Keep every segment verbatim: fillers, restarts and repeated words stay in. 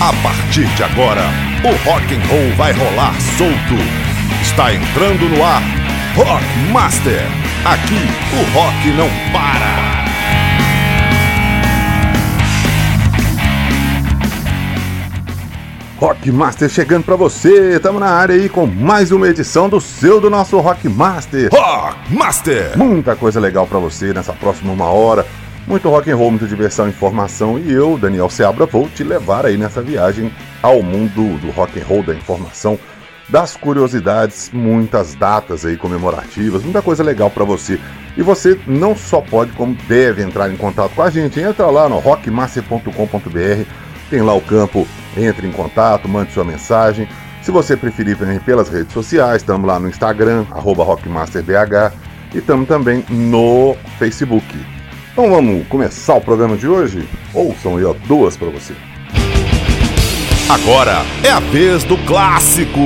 A partir de agora, o rock and roll vai rolar solto. Está entrando no ar, Rock Master. Aqui, o rock não para. Rock Master chegando pra você. Estamos na área aí com mais uma edição do seu, do nosso Rock Master. Rock Master. Muita coisa legal pra você nessa próxima uma hora. Muito rock and roll, muita diversão, informação. E eu, Daniel Seabra, vou te levar aí nessa viagem ao mundo do rock and roll, da informação, das curiosidades, muitas datas aí comemorativas, muita coisa legal pra você. E você não só pode, como deve entrar em contato com a gente. Entra lá no rock master ponto com ponto b r, tem lá o campo, entre em contato, mande sua mensagem. Se você preferir pelas redes sociais, estamos lá no Instagram, arroba rockmasterbh, e estamos também no Facebook. Então vamos começar o programa de hoje? Ouçam aí, ó, duas para você. Agora é a vez do clássico.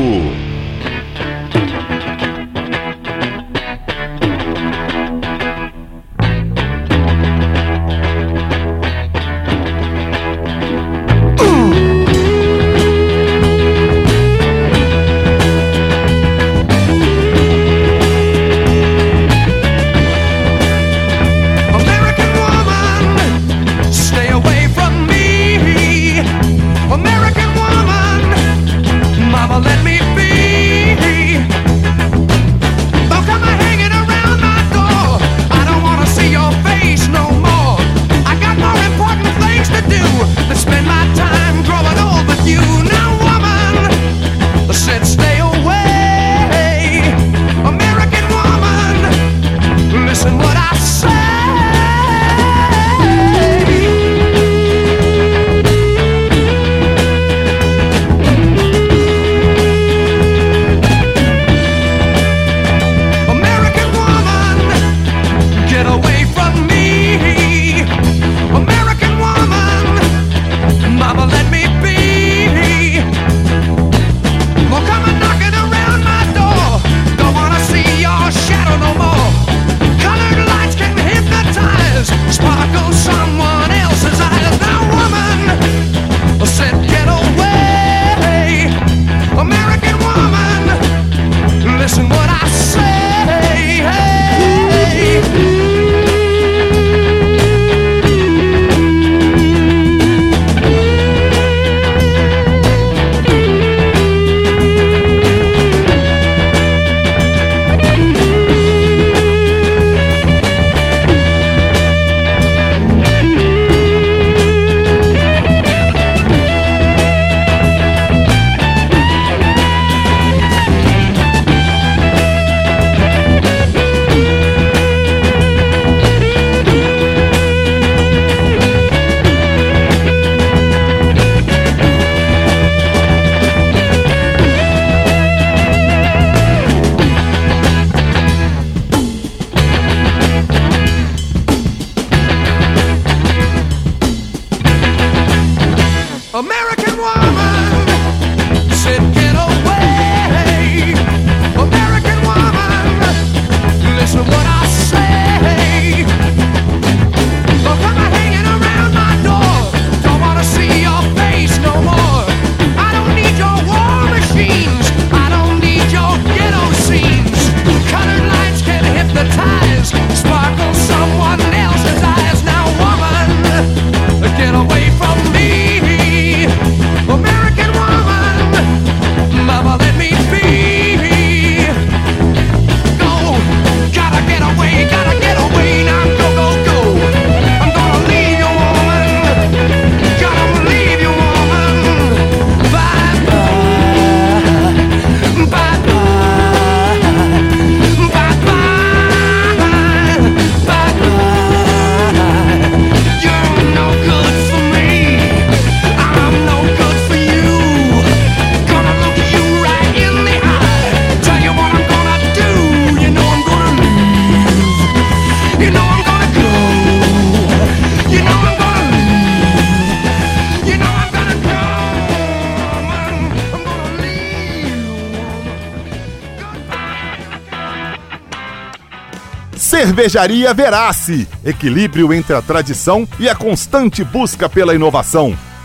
Cervejaria Verace, equilíbrio entre a tradição e a constante busca pela inovação.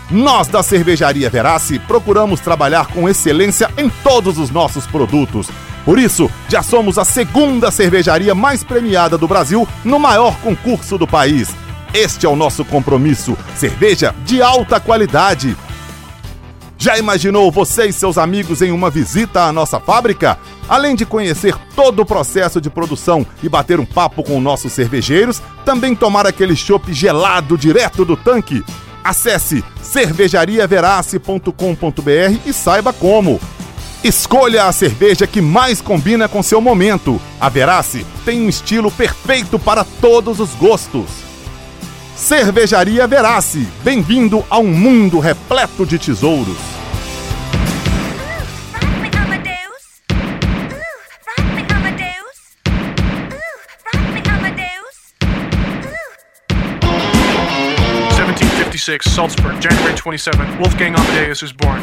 Nós da Cervejaria Verace procuramos trabalhar com excelência em todos os nossos produtos. Por isso, já somos a segunda cervejaria mais premiada do Brasil no maior concurso do país. Este é o nosso compromisso, cerveja de alta qualidade. Já imaginou você e seus amigos em uma visita à nossa fábrica? Além de conhecer todo o processo de produção e bater um papo com nossos cervejeiros, também tomar aquele chopp gelado direto do tanque? Acesse cervejaria verace ponto com ponto b r e saiba como. Escolha a cerveja que mais combina com seu momento. A Verace tem um estilo perfeito para todos os gostos. Cervejaria Verace, bem-vindo a um mundo repleto de tesouros. seventeen fifty-six, Salzburg, January twenty-seventh, Wolfgang Amadeus is born.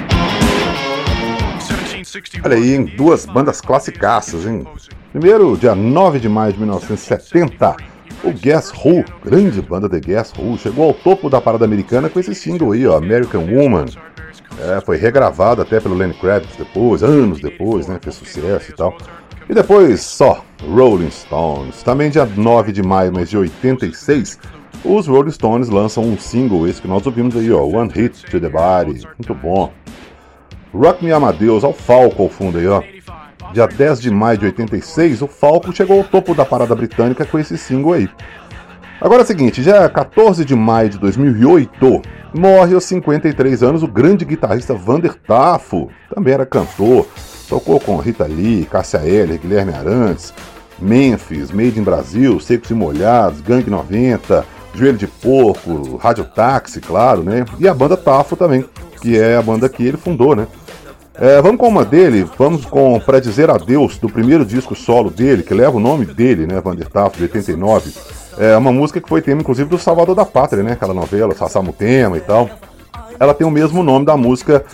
Olha aí, hein? Duas bandas classicaças, hein? Primeiro, dia nove de maio de mil novecentos e setenta, o Guess Who, grande banda de Guess Who, chegou ao topo da parada americana com esse single aí, ó, American Woman. É, foi regravado até pelo Lenny Kravitz depois, anos depois, né? Fez sucesso e tal. E depois, só, Rolling Stones. Também dia nove de maio, mas de oitenta e seis, os Rolling Stones lançam um single, esse que nós ouvimos aí, ó, One Hit to the Body. Muito bom. Rock Me Amadeus, ao Falco ao fundo aí, ó. Dia dez de maio de oitenta e seis, o Falco chegou ao topo da parada britânica com esse single aí. Agora é o seguinte, dia quatorze de maio de dois mil e oito, morre aos cinquenta e três anos o grande guitarrista Vander Tafo. Também era cantor, tocou com Rita Lee, Cássia Eller, Guilherme Arantes, Memphis, Made in Brasil, Secos e Molhados, Gangue noventa, Joelho de Porco, Rádio Táxi, claro, né? E a banda Tafo também, que é a banda que ele fundou, né? É, vamos com uma dele, vamos com Pra Dizer Adeus, do primeiro disco solo dele, que leva o nome dele, né, Vander Tafo, de oitenta e nove. É uma música que foi tema, inclusive, do Salvador da Pátria, né, aquela novela, Sassamutema e tal. Ela tem o mesmo nome da música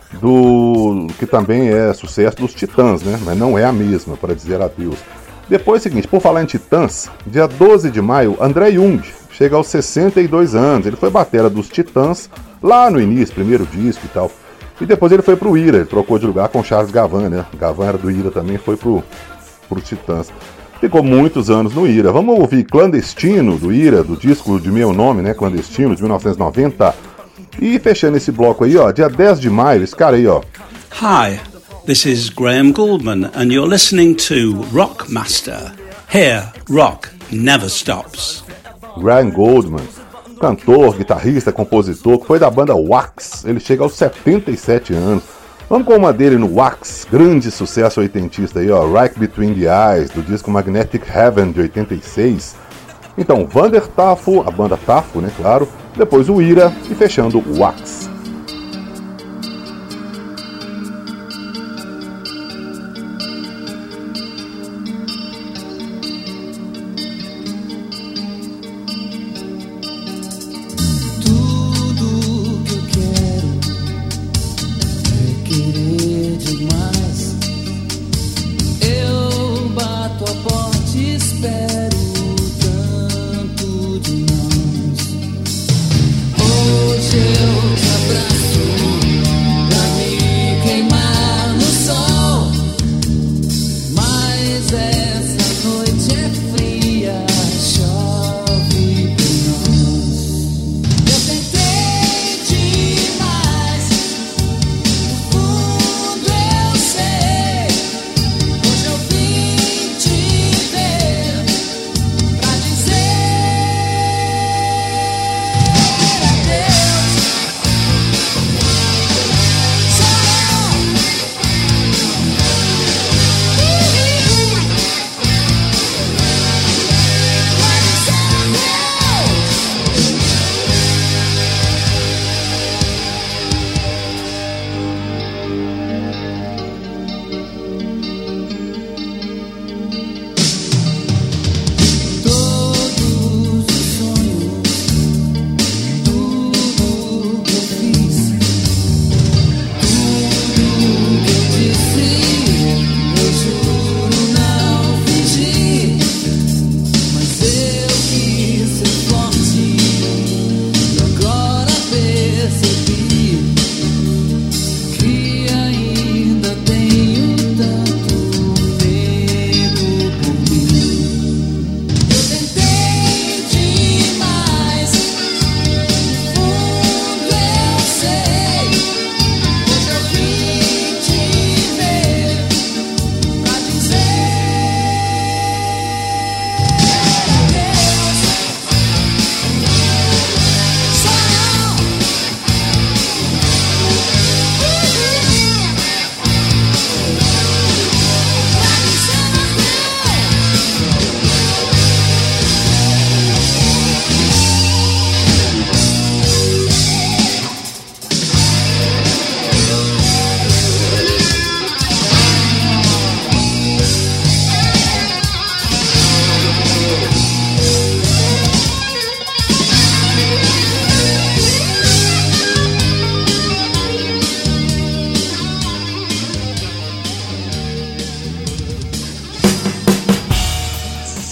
do que também é sucesso dos Titãs, né, mas não é a mesma, Pra Dizer Adeus. Depois é o seguinte, por falar em Titãs, dia doze de maio, André Jung chega aos sessenta e dois anos, ele foi batera dos Titãs lá no início, primeiro disco e tal. E depois ele foi pro Ira, ele trocou de lugar com Charles Gavan, né? Gavan era do Ira também, foi pro, pro Titãs. Ficou muitos anos no Ira. Vamos ouvir Clandestino, do Ira, do disco de meu nome, né? Clandestino, de mil novecentos e noventa. E fechando esse bloco aí, ó, dia dez de maio, esse cara aí, ó. Hi, this is Graham Gouldman, and you're listening to Rockmaster. Here, rock never stops. Graham Gouldman, cantor, guitarrista, compositor, que foi da banda Wax. Ele chega aos setenta e sete anos. Vamos com uma dele no Wax, grande sucesso oitentista aí, ó, Right Between the Eyes, do disco Magnetic Heaven de oitenta e seis. Então, Vander Tafo, a banda Tafo, né, claro, depois o Ira e fechando o Wax. Hoje eu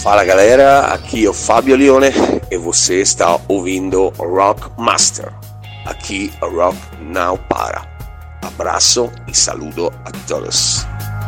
Fala galera, aqui é o Fábio Leone e você está ouvindo Rock Master. Aqui a Rock não para. Abraço e saludo a todos.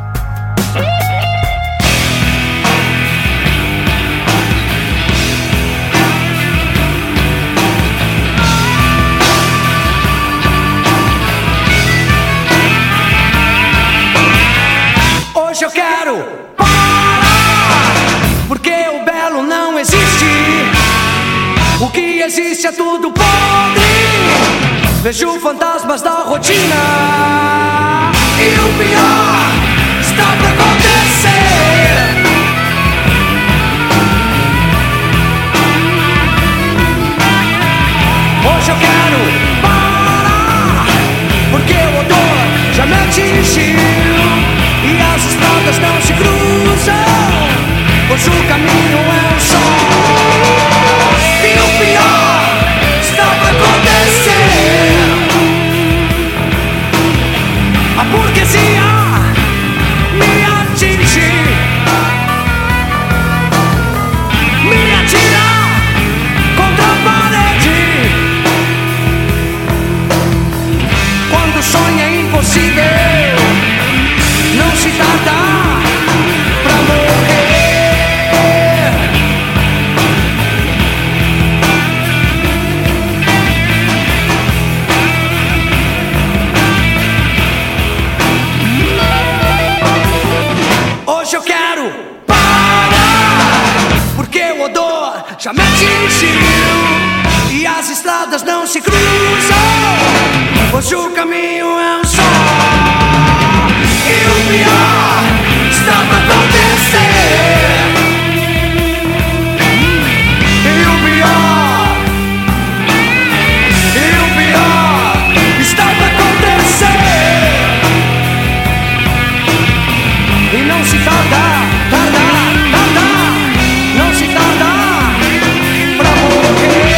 Hoje eu quero parar, porque o belo não existe. O que existe é tudo podre. Vejo fantasmas da rotina e o pior está pra acontecer. Hoje eu quero parar, porque o odor já me atingiu e as estradas não se cruzam, pois o caminho é um só. E o pior está pra acontecer. A burguesia me atinge, me atira contra a parede. Quando sonha é impossível, não se tarda pra morrer. Hoje eu quero parar, porque o odor já me atingiu e as estradas não se cruzam, pois o caminho é um só. E o pior está pra acontecer. E o pior, e o pior está pra acontecer. E não se tarda, tarda, tarda, não se tarda pra morrer.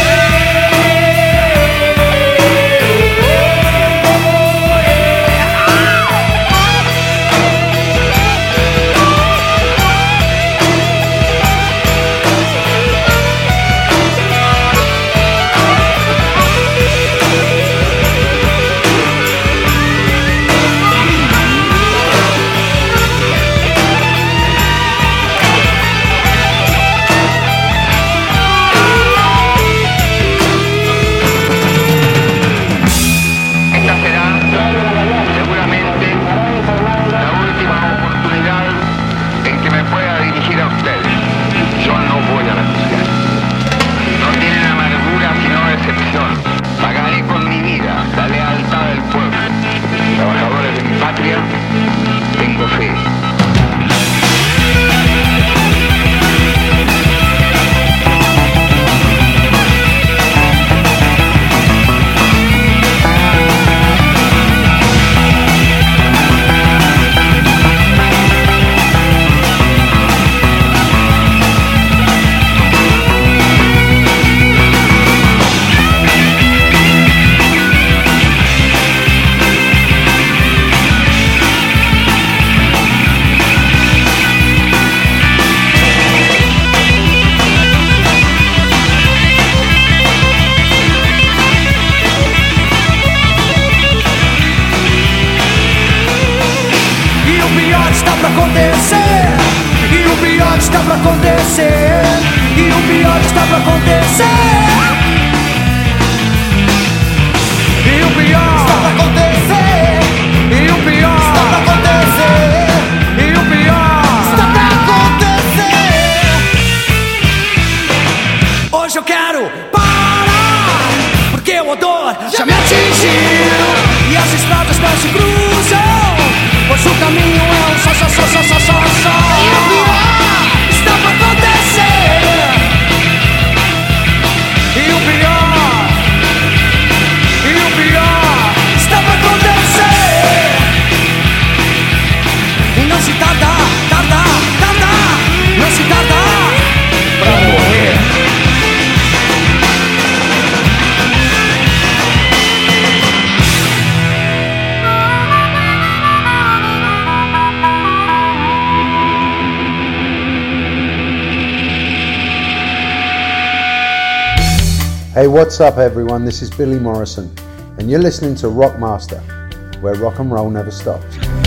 Hey, what's up everyone? This is Billy Morrison and you're listening to Rockmaster, where rock and roll never stops.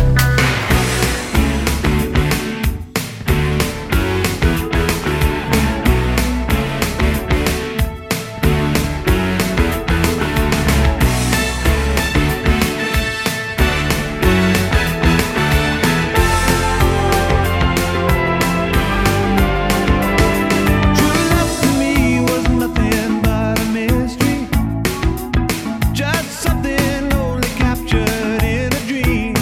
Something only captured in a dream.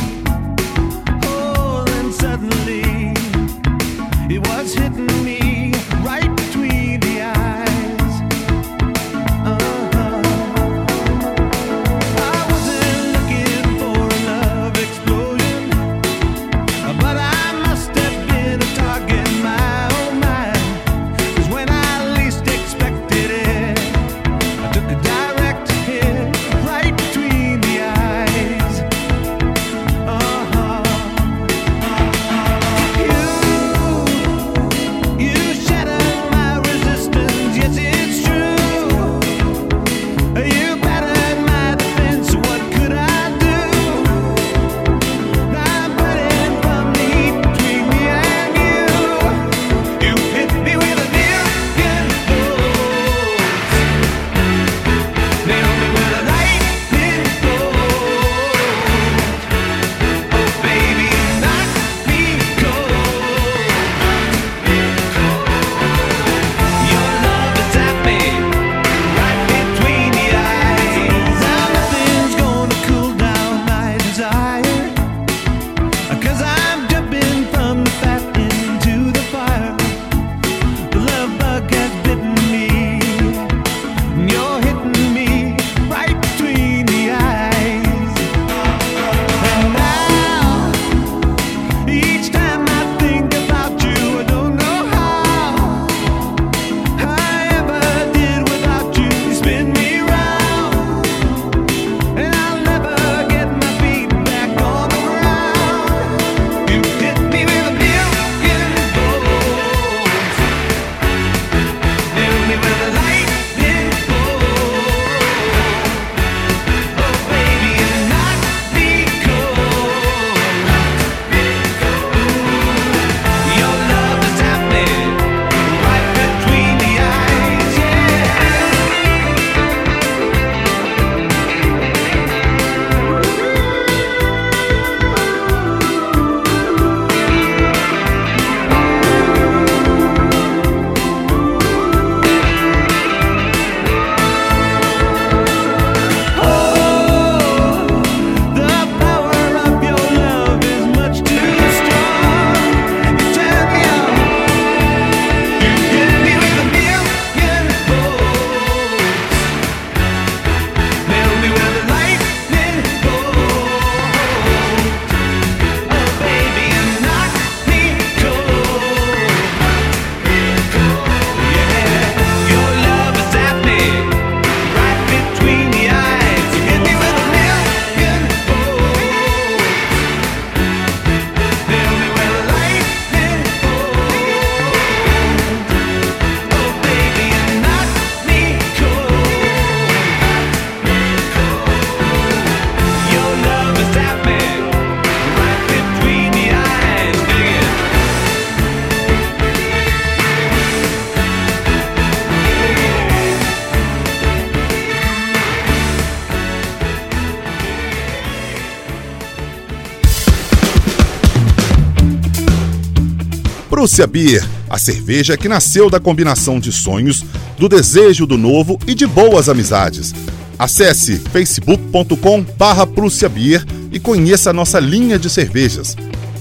Prússia Beer, a cerveja que nasceu da combinação de sonhos, do desejo do novo e de boas amizades. Acesse facebook ponto com barra Prússia Beer e conheça a nossa linha de cervejas.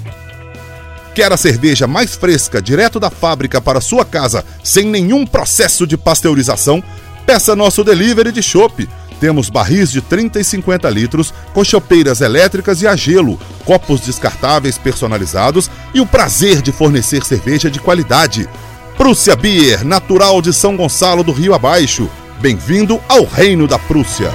Quer a cerveja mais fresca direto da fábrica para sua casa, sem nenhum processo de pasteurização? Peça nosso delivery de chopp. Temos barris de trinta e cinquenta litros, com chopeiras elétricas e a gelo, copos descartáveis personalizados e o prazer de fornecer cerveja de qualidade. Prússia Beer, natural de São Gonçalo do Rio Abaixo. Bem-vindo ao Reino da Prússia.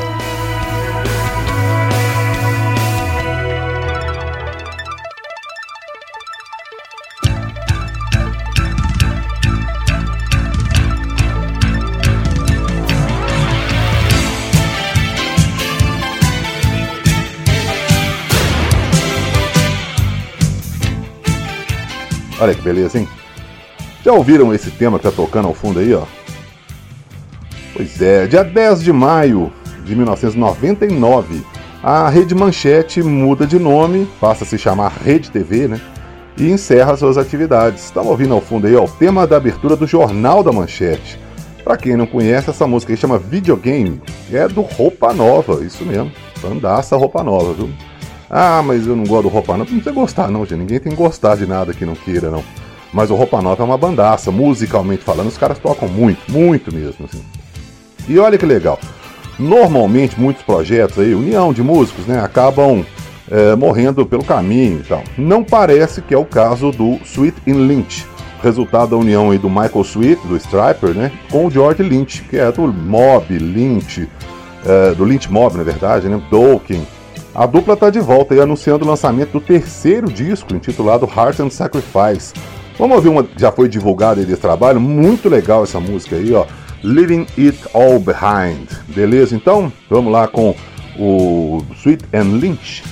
Olha que beleza, hein? Já ouviram esse tema que tá tocando ao fundo aí, ó? Pois é, dia dez de maio de mil novecentos e noventa e nove, a Rede Manchete muda de nome, passa a se chamar Rede T V, né? E encerra suas atividades. Estamos ouvindo ao fundo aí, ó, o tema da abertura do Jornal da Manchete. Pra quem não conhece, essa música aí chama Videogame, é do Roupa Nova, isso mesmo, bandaça Roupa Nova, viu? Ah, mas eu não gosto do Roupa Nova. Não precisa gostar não, gente, ninguém tem que gostar de nada que não queira, não. Mas o Roupa Nova é uma bandaça, musicalmente falando, os caras tocam muito, muito mesmo, assim. E olha que legal, normalmente muitos projetos aí, união de músicos, né, acabam é, morrendo pelo caminho e tal. Não parece que é o caso do Sweet and Lynch, resultado da união aí do Michael Sweet, do Stryper, né, com o George Lynch, que é do Mob, Lynch, é, do Lynch Mob, na verdade, né, Dokken. A dupla tá de volta aí anunciando o lançamento do terceiro disco, intitulado Heart and Sacrifice. Vamos ouvir uma que já foi divulgada aí desse trabalho, muito legal essa música aí, ó, Leaving It All Behind. Beleza, então? Vamos lá com o Sweet and Lynch.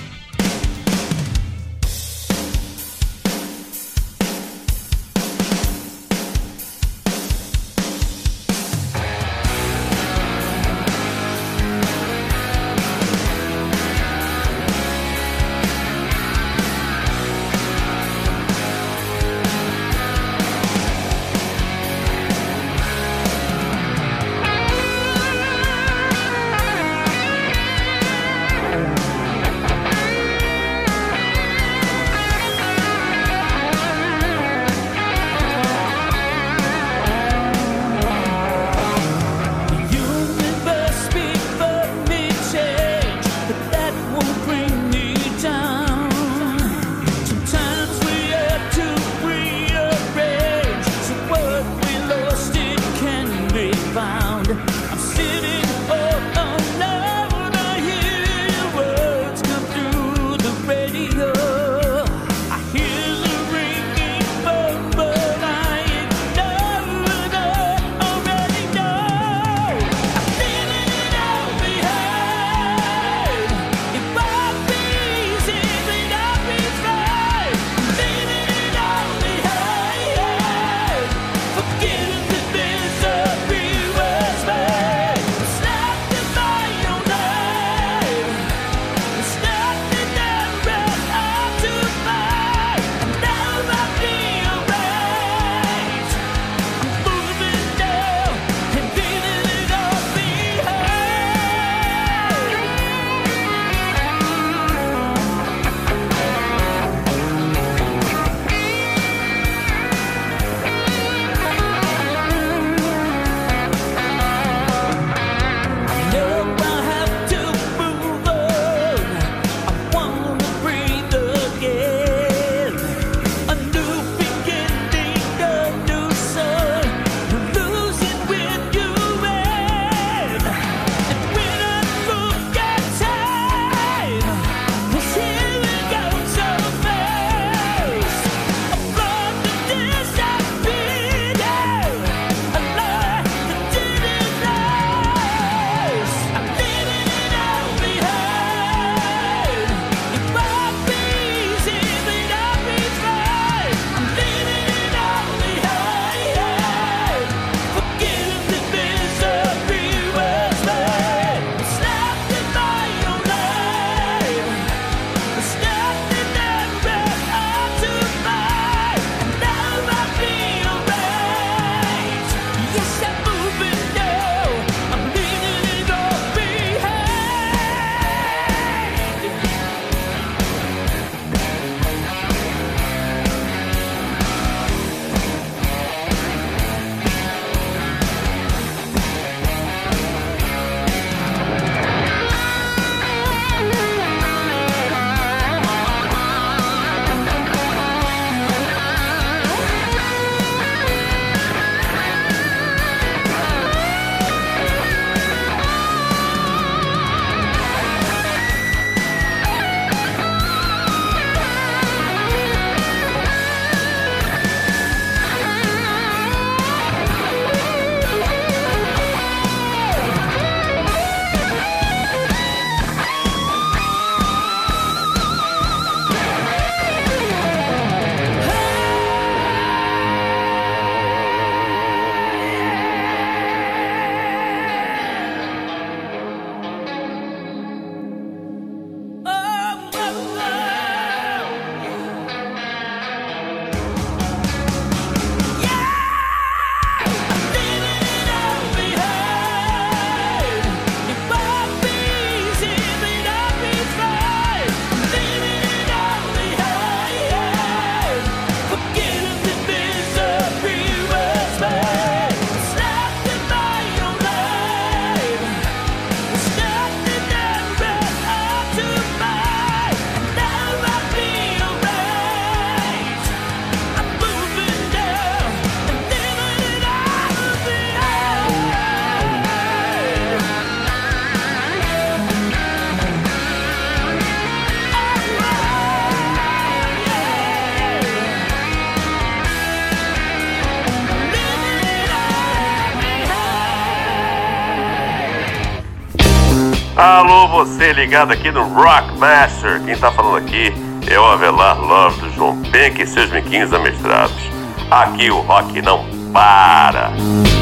Alô, você ligado aqui no Rock Master. Quem tá falando aqui é o Avelar Love do João Penck e seus miquinhos amestrados. Aqui o rock não para.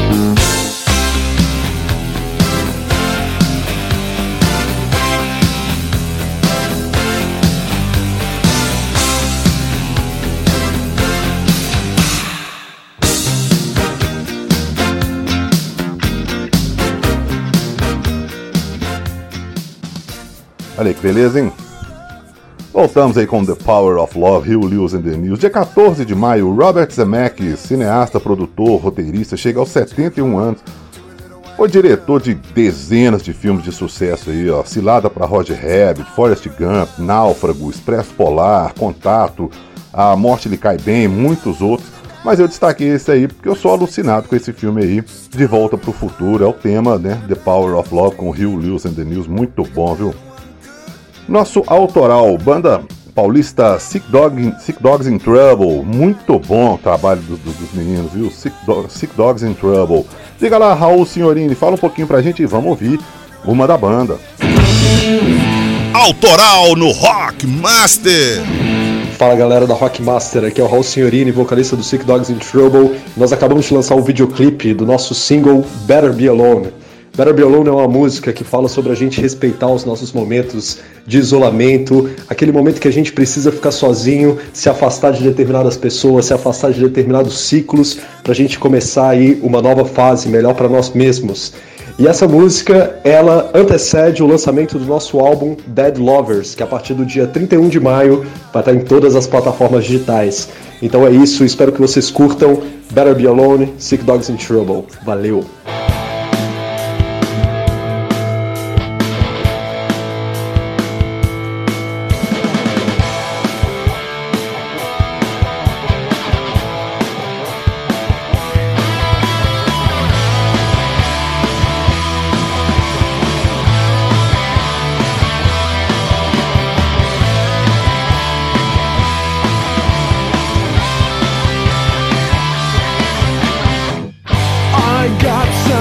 Olha aí que beleza, hein? Voltamos aí com The Power of Love, Huey Lewis and the News. Dia quatorze de maio, Robert Zemeckis, cineasta, produtor, roteirista, chega aos setenta e um anos. Foi diretor de dezenas de filmes de sucesso aí, ó. Cilada para Roger Rabbit, Forrest Gump, Náufrago, Expresso Polar, Contato, A Morte Lhe Cai Bem, muitos outros. Mas eu destaquei esse aí porque eu sou alucinado com esse filme aí, De Volta pro Futuro. É o tema, né? The Power of Love com Huey Lewis and the News. Muito bom, viu? Nosso autoral, banda paulista Sick, Dog, Sick Dogs in Trouble. Muito bom o trabalho dos, dos meninos, viu? Sick, Do, Sick Dogs in Trouble. Diga lá, Raul Signorini, fala um pouquinho pra gente e vamos ouvir uma da banda. Autoral no Rock Master. Fala galera da Rock Master, aqui é o Raul Signorini, vocalista do Sick Dogs in Trouble. Nós acabamos de lançar um videoclipe do nosso single Better Be Alone. Better Be Alone é uma música que fala sobre a gente respeitar os nossos momentos de isolamento, aquele momento que a gente precisa ficar sozinho, se afastar de determinadas pessoas, se afastar de determinados ciclos, pra gente começar aí uma nova fase melhor para nós mesmos. E essa música, ela antecede o lançamento do nosso álbum Dead Lovers, que a partir do dia trinta e um de maio vai estar em todas as plataformas digitais. Então é isso, espero que vocês curtam Better Be Alone, Sick Dogs in Trouble. Valeu! I got some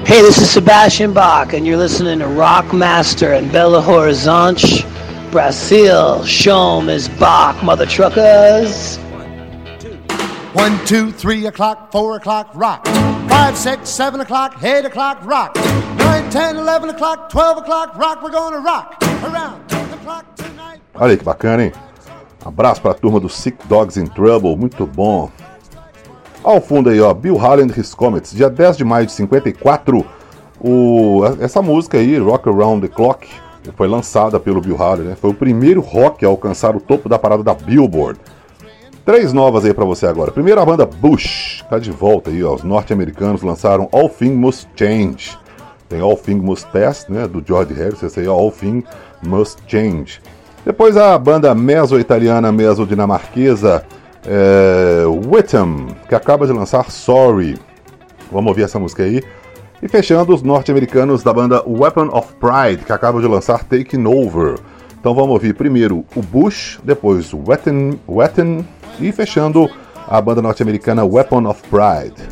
Hey, this is Sebastian Bach, and you're listening to Rock Master in Belo Horizonte, Brazil. Show 'em is Bach, mother truckers. One, two, three o'clock, four o'clock, rock. Five, six, seven o'clock, eight o'clock, rock. Nine, ten, eleven o'clock, twelve o'clock, rock. We're gonna rock around the clock tonight. Olha aí que bacana, hein? Abraço pra turma do Sick Dogs in Trouble, muito bom. Ao fundo aí, ó, Bill Haley and His Comets, dia dez de maio de cinquenta e quatro, o, essa música aí, Rock Around the Clock, foi lançada pelo Bill Haley, né? Foi o primeiro rock a alcançar o topo da parada da Billboard. Três novas aí pra você agora. Primeiro a banda Bush, tá de volta aí, ó. Os norte-americanos lançaram All Things Must Change. Tem All Things Must Pass, né, do George Harrison, esse aí, ó, All Things Must Change. Depois a banda meso-italiana, meso-dinamarquesa, é, Witham, que acaba de lançar Sorry. Vamos ouvir essa música aí. E fechando, os norte-americanos da banda Weapon of Pride, que acaba de lançar Taking Over. Então vamos ouvir primeiro o Bush, depois o Wetham, Wetham e fechando a banda norte-americana Weapon of Pride.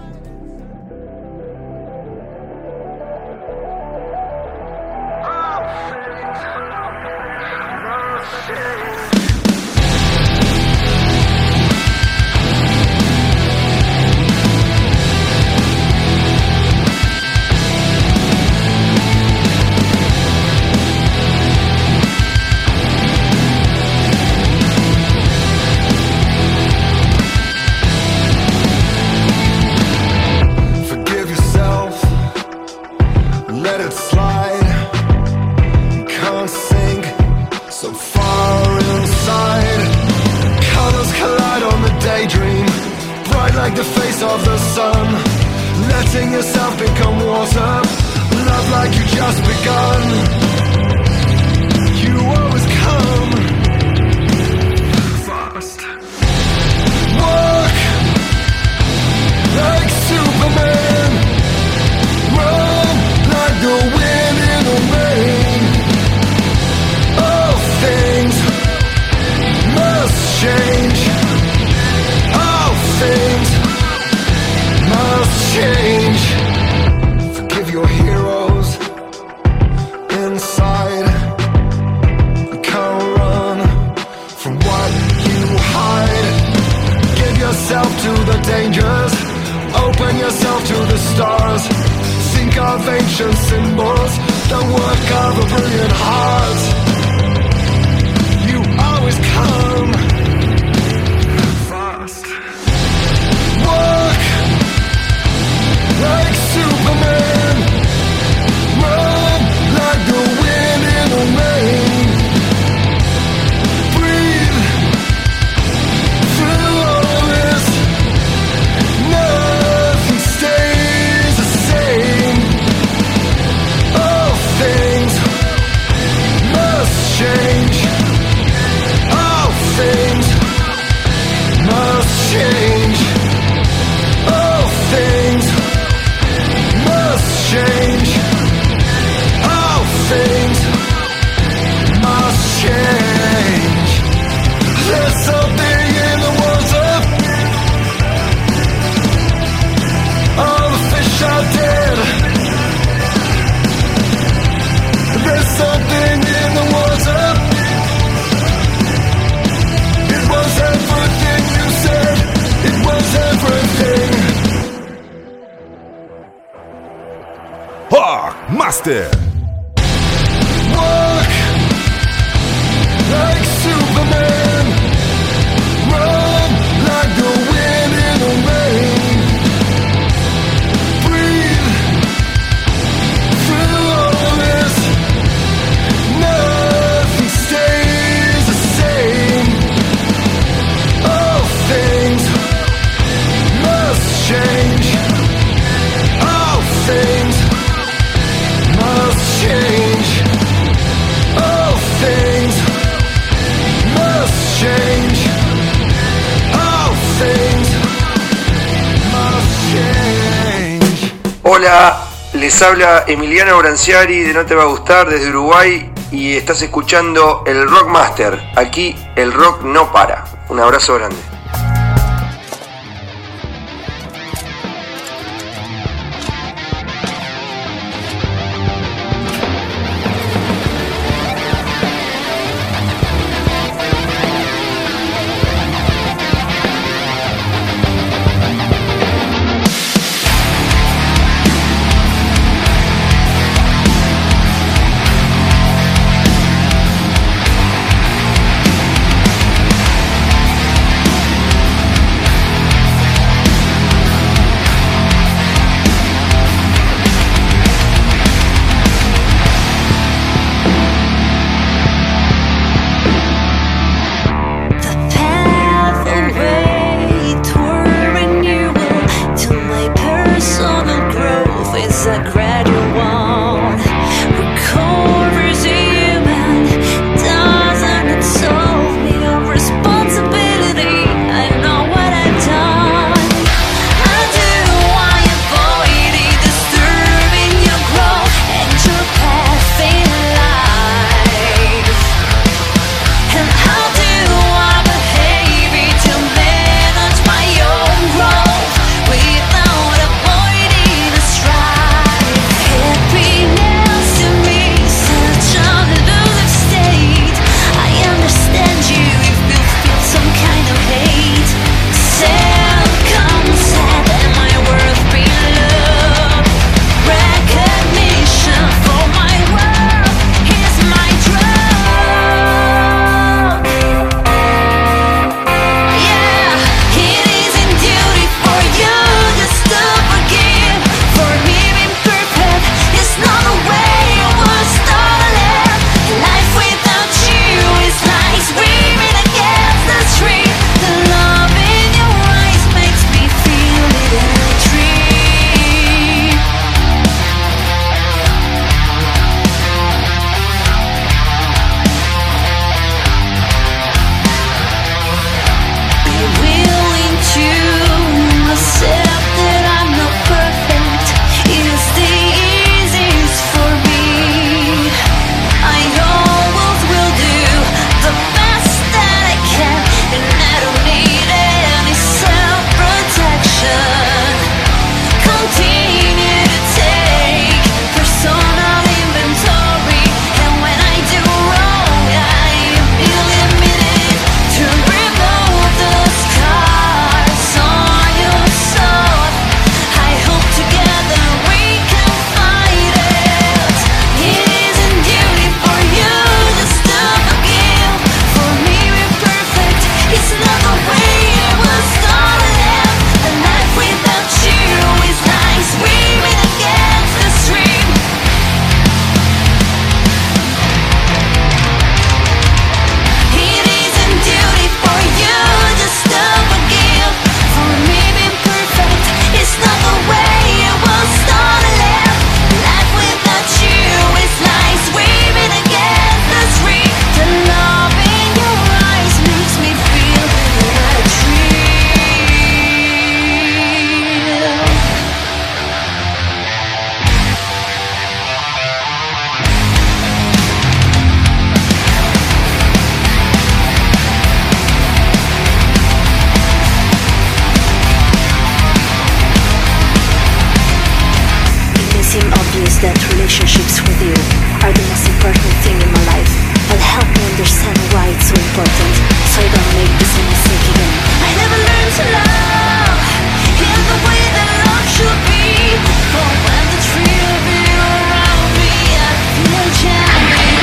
Master. Walk like Superman, run like the wind in the rain, breathe through all this, nothing stays the same. All things must change, all things must change. All things must change. All things must change. Hola, les habla Emiliano Branciari de No Te Va a Gustar desde Uruguay y estás escuchando el Rock Master. Aquí el rock no para. Un abrazo grande. knows that relationships with you are the most important thing in my life, but help me understand why it's so important, so I don't make the same mistake again. I never learned to love in the way that love should be, but when the three of you around me, I feel jamming.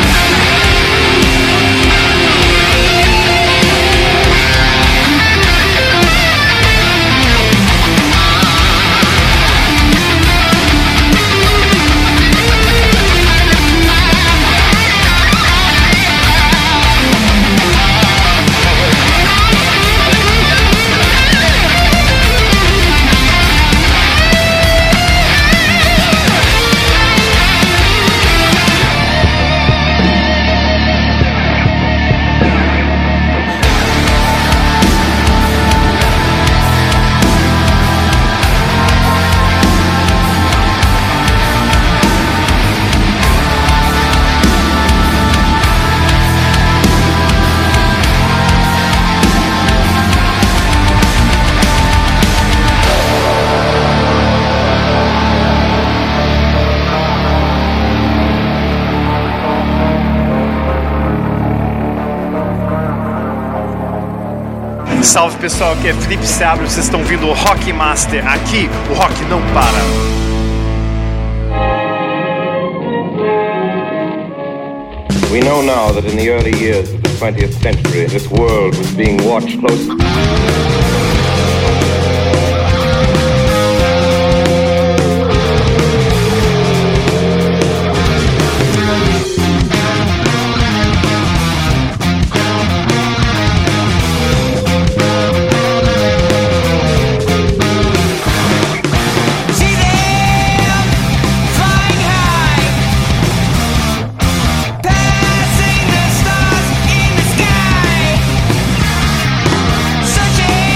Salve pessoal, aqui é Felipe Seabra, vocês estão ouvindo o Rock Master, aqui o rock não para. We know now that in the early years of the twentieth century, this world was being watched closely. Passing the stars in the sky, such a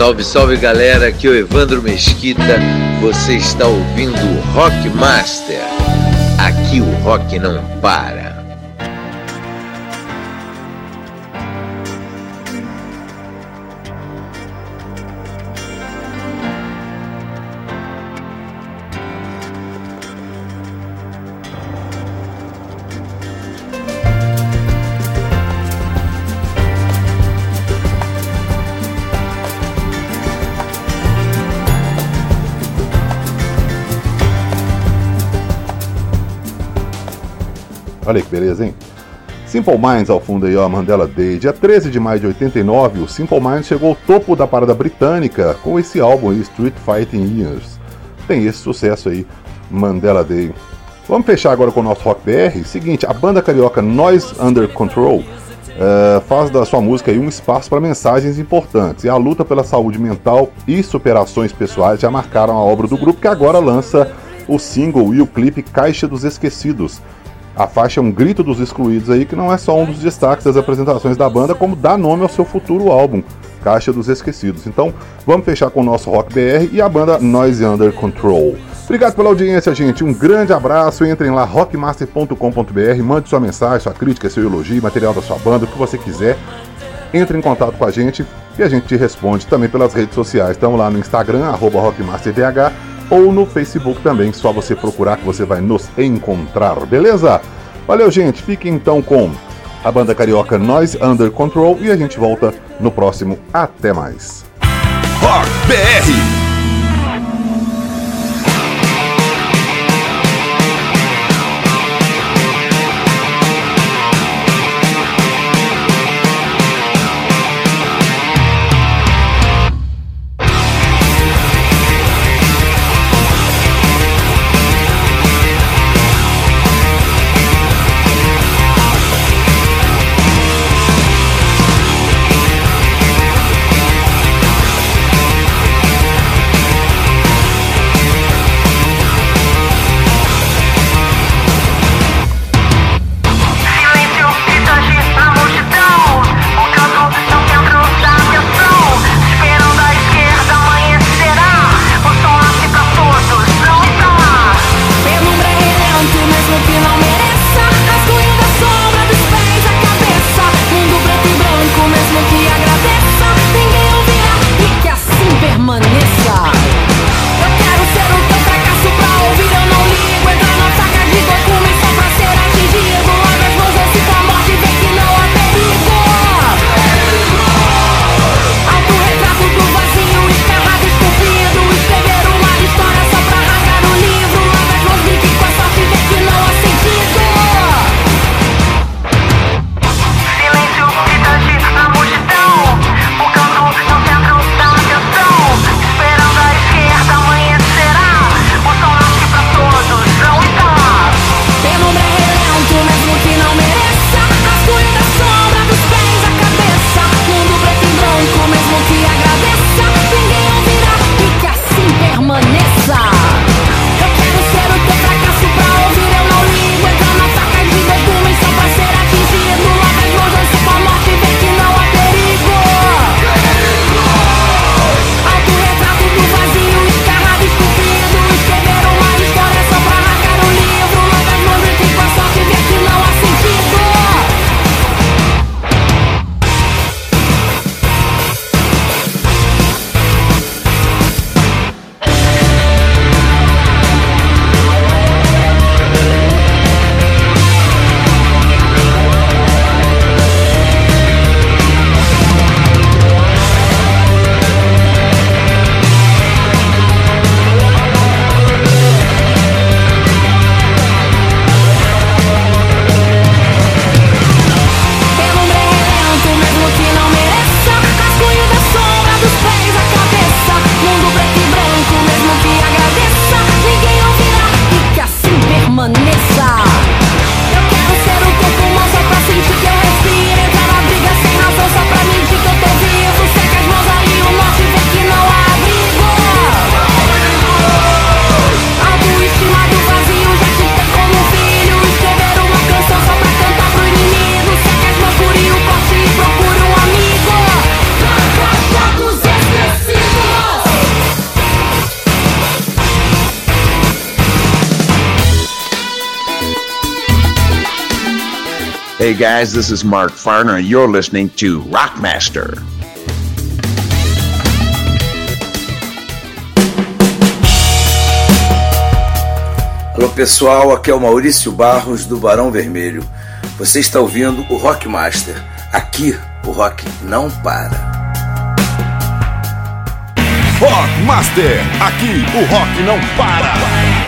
Salve, salve galera, aqui é o Evandro Mesquita, você está ouvindo o Rock Master, aqui o rock não para. Olha aí que beleza, hein? Simple Minds ao fundo aí, ó, Mandela Day. Dia treze de maio de oitenta e nove, o Simple Minds chegou ao topo da parada britânica com esse álbum aí, Street Fighting Years. Tem esse sucesso aí, Mandela Day. Vamos fechar agora com o nosso Rock B R. Seguinte, a banda carioca Noise Under Control uh, faz da sua música aí um espaço para mensagens importantes. E a luta pela saúde mental e superações pessoais já marcaram a obra do grupo, que agora lança o single e o clipe Caixa dos Esquecidos. A faixa é um grito dos excluídos aí, que não é só um dos destaques das apresentações da banda, como dá nome ao seu futuro álbum, Caixa dos Esquecidos. Então, vamos fechar com o nosso Rock B R e a banda Noise Under Control. Obrigado pela audiência, gente. Um grande abraço. Entrem lá, rockmaster ponto com ponto b r, mande sua mensagem, sua crítica, seu elogio, material da sua banda, o que você quiser. Entre em contato com a gente e a gente te responde também pelas redes sociais. Estamos lá no Instagram, arroba rockmastervh, ou no Facebook também, só você procurar que você vai nos encontrar, beleza? Valeu, gente, fiquem então com a banda carioca Noise Under Control e a gente volta no próximo. Até mais. Rock B R. Hey guys, this is Mark Farner and you're listening to Rockmaster. Alô pessoal, aqui é o Maurício Barros do Barão Vermelho. Você está ouvindo o Rockmaster. Aqui o rock não para. Rockmaster, aqui o rock não para.